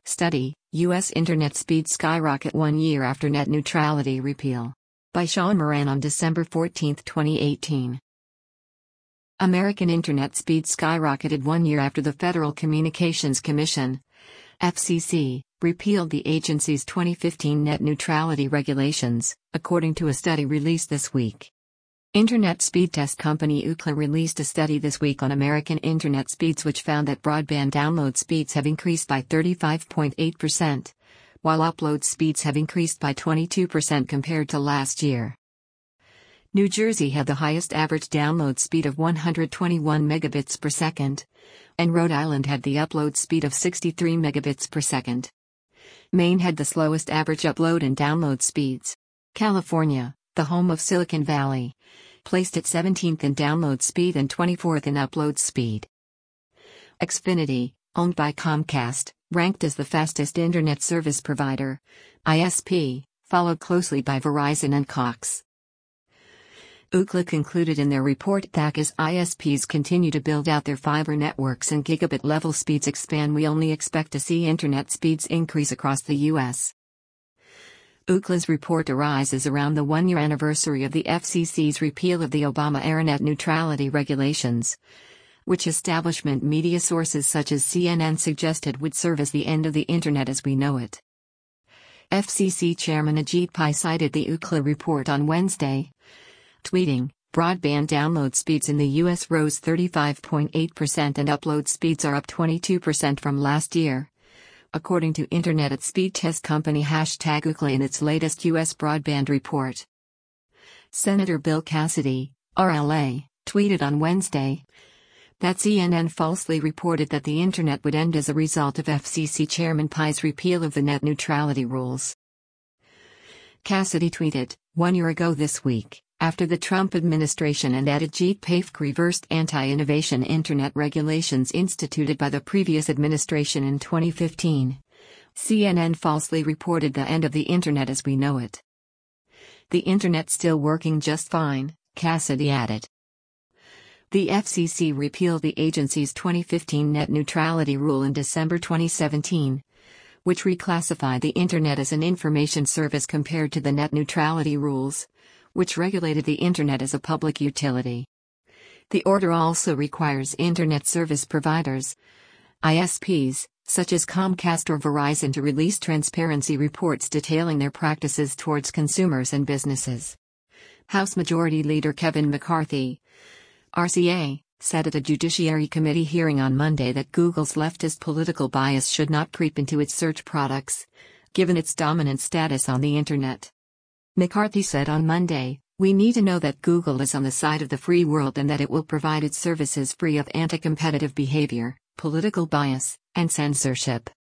Study, U.S. Internet speed skyrocket 1 year after net neutrality repeal. By Sean Moran on December 14, 2018. American Internet speed skyrocketed 1 year after the Federal Communications Commission, FCC, repealed the agency's 2015 net neutrality regulations, according to a study released this week. Internet speed test company Ookla released a study this week on American internet speeds which found that broadband download speeds have increased by 35.8%, while upload speeds have increased by 22% compared to last year. New Jersey had the highest average download speed of 121 megabits per second, and Rhode Island had the upload speed of 63 megabits per second. Maine had the slowest average upload and download speeds. California, the home of Silicon Valley, placed at 17th in download speed and 24th in upload speed. Xfinity, owned by Comcast, ranked as the fastest internet service provider, ISP, followed closely by Verizon and Cox. Ookla concluded in their report that as ISPs continue to build out their fiber networks and gigabit-level speeds expand, we only expect to see internet speeds increase across the U.S. Ookla's report arises around the 1-year anniversary of the FCC's repeal of the Obama-era net neutrality regulations, which establishment media sources such as CNN suggested would serve as the end of the Internet as we know it. FCC Chairman Ajit Pai cited the Ookla report on Wednesday, tweeting, "Broadband download speeds in the U.S. rose 35.8% and upload speeds are up 22% from last year, according to Internet at Speed Test Company #Ookla in its latest U.S. broadband report." Senator Bill Cassidy, RLA, tweeted on Wednesday that CNN falsely reported that the Internet would end as a result of FCC Chairman Pai's repeal of the net neutrality rules. Cassidy tweeted, "1 year ago this week, after the Trump administration and Ajit Pai reversed anti-innovation Internet regulations instituted by the previous administration in 2015, CNN falsely reported the end of the Internet as we know it. The Internet's still working just fine," Cassidy added. The FCC repealed the agency's 2015 net neutrality rule in December 2017, which reclassified the Internet as an information service compared to the net neutrality rules, which regulated the Internet as a public utility. The order also requires Internet service providers, ISPs, such as Comcast or Verizon to release transparency reports detailing their practices towards consumers and businesses. House Majority Leader Kevin McCarthy, RCA, said at a Judiciary Committee hearing on Monday that Google's leftist political bias should not creep into its search products, given its dominant status on the Internet. McCarthy said on Monday, "We need to know that Google is on the side of the free world and that it will provide its services free of anti-competitive behavior, political bias, and censorship."